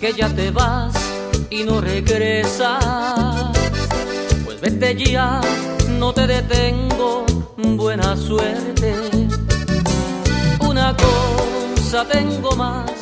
que ya te vas y no regresas. Pues vete ya, no te detengo, buena suerte. Una cosa tengo más